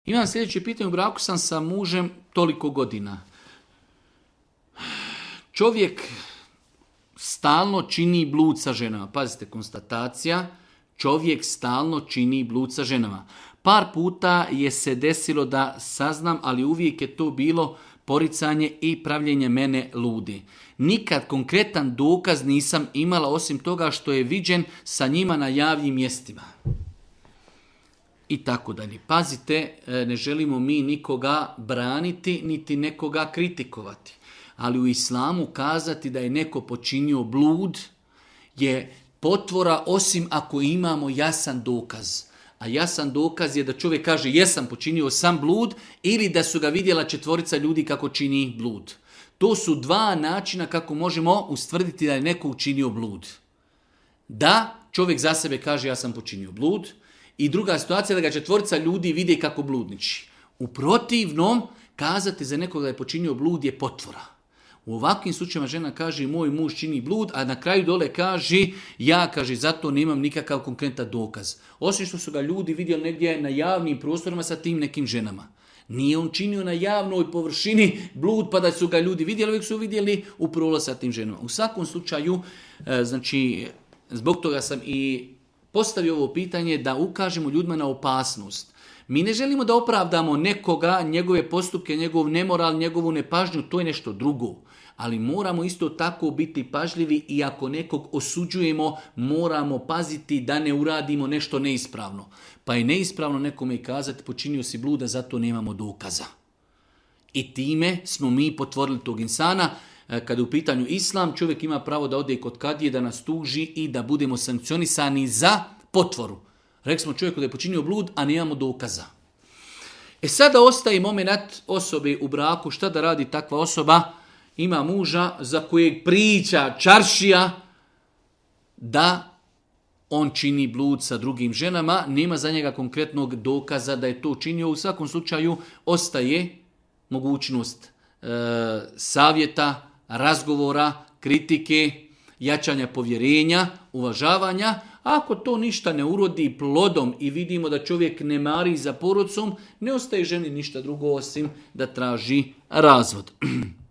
Imam sljedeće pitanje, u braku sam sa mužem toliko godina. Čovjek stalno čini blud sa ženama. Pazite, konstatacija, čovjek stalno čini blud sa ženama. Par puta je se desilo da saznam, ali uvijek je to bilo poricanje i pravljenje mene ludi. Nikad konkretan dokaz nisam imala osim toga što je viđen sa njima na javnim mjestima. I tako dalje. Pazite, ne želimo mi nikoga braniti, niti nekoga kritikovati. Ali u islamu kazati da je neko počinio blud je potvora osim ako imamo jasan dokaz. A jasan dokaz je da čovjek kaže jesam počinio sam blud ili da su ga vidjela 4 ljudi kako čini blud. To su 2 načina kako možemo ustvrditi da je neko učinio blud. Da čovjek za sebe kaže ja sam počinio blud i druga situacija da ga 4 ljudi vide kako bludniči. U protivnom, kazati za nekoga da je počinio blud je potvora. U ovakvim slučajima žena kaže moj muž čini blud, a na kraju dole kaže ja zato nemam nikakav konkretan dokaz. Osim što su ga ljudi vidjeli negdje na javnim prostorima sa tim nekim ženama. Nije on činio na javnoj površini blud pa da su ga ljudi vidjeli, uvijek su vidjeli u prolaz sa tim ženama. U svakom slučaju, zbog toga sam i postavio ovo pitanje da ukažemo ljudima na opasnost. Mi ne želimo da opravdamo nekoga, njegove postupke, njegov nemoral, njegovu nepažnju, to je nešto drugo. Ali moramo isto tako biti pažljivi i ako nekog osuđujemo, moramo paziti da ne uradimo nešto neispravno. Pa je neispravno nekome kazati počinio si bluda, zato nemamo dokaza. I time smo mi potvorili tog insana. Kada je u pitanju islam, čovjek ima pravo da ode kod kadije, da nas tuži i da budemo sankcionisani za potvoru. Rekli smo čovjeku da je počinio blud, a nemamo dokaza. Sada ostaje moment osobe u braku. Šta da radi takva osoba? Ima muža za kojeg priča čaršija da on čini blud sa drugim ženama. Nema za njega konkretnog dokaza da je to činio. U svakom slučaju ostaje mogućnost savjeta, razgovora, kritike, jačanja povjerenja, uvažavanja. Ako to ništa ne urodi plodom i vidimo da čovjek ne mari za porodicom, ne ostaje ženi ništa drugo osim da traži razvod.